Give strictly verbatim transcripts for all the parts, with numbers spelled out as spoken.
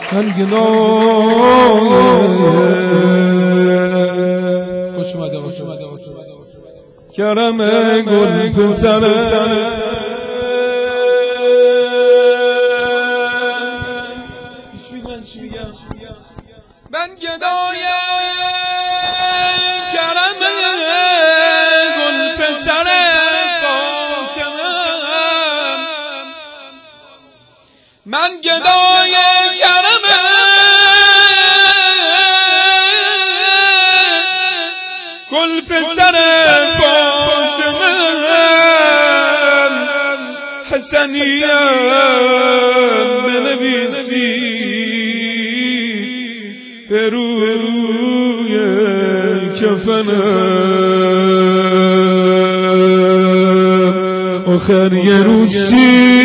هنگنای خوش اومده واسه کرم گل پسره من گدای کرم گل پسر فاطمه من گدای کرم گل پسر فاطمه حسنیم بنویسی به روی کفنم آخر یه روزی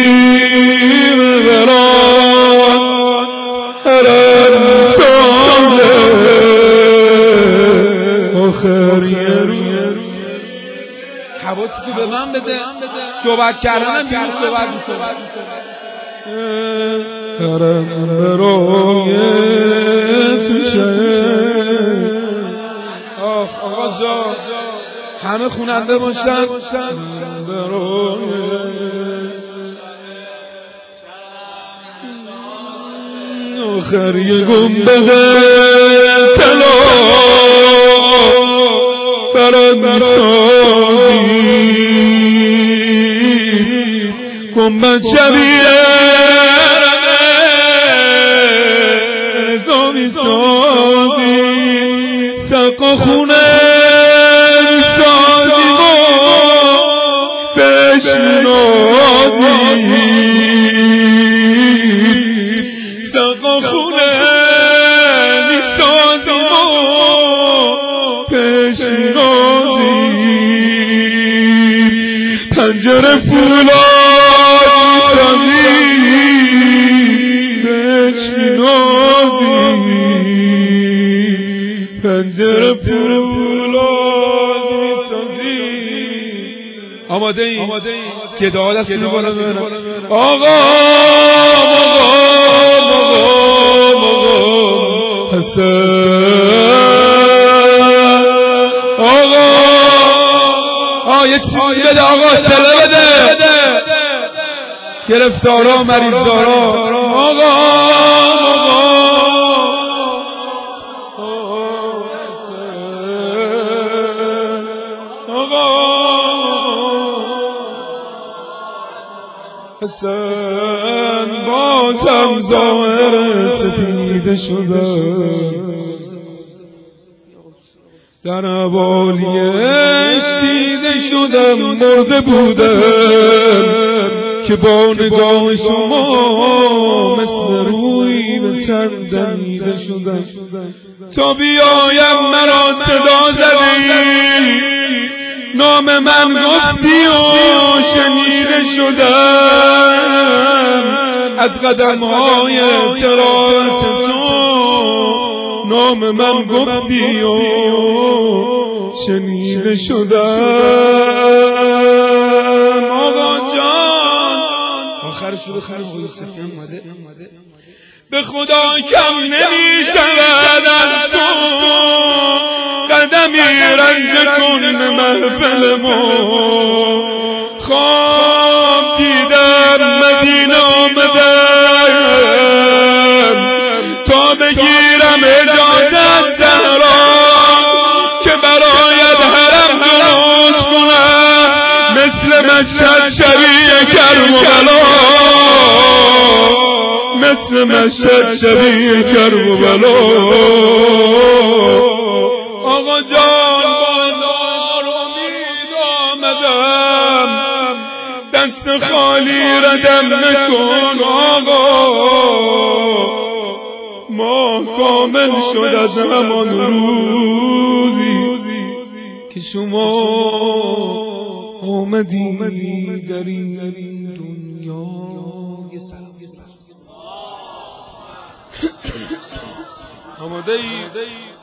برات حرم سازه آخر یه روزی حواستو به من بده صحبت کردنم بیرون صحبت میکنم حرم برای آخ آقا جان همه خوننده باشن برای آخر یه گنبد طلا برات میسازی گنبد شبیه میسازی سقا خونه میسازی و بهش نازی سقا خونه میسازی و بهش نازی پنجره فولاد میسازی بهش نازی پنجره فولاد میسازی آماده این که دعا دستی رو بالا برم آقا آقا حسن آقا آقا یه چیزی بده آقا سله بده گرفتارا مریضدارا آقا حسن بازم ظاهر سپیده شدم در عبالیش دیده شدم مرده بودم که با نگاه شما مثل روی به تن دمیده شدم تا بیایم مرا صدا زدی نام من گفتی و شنیده شدم از قدم‌های ترات تو نام من گفتی و شنیده شدم آقا جان آخرش رو بخیر آقا یوسفی اومده به خدا کم نمی شود از تو قدمی رنج کن محفل ما خواب دیدم مدینه آمدم تا بگیرم اجازه از زهرا که برایت حرم درست کنم مثل مشهد شبیه کربلا مثل مشهد شبیه کربلا آقا جان بازار امید آمدم دست خالی ردم نکن آقا ماه کامل شد از همان روزی که شما آمدی در این دنیا آماده ای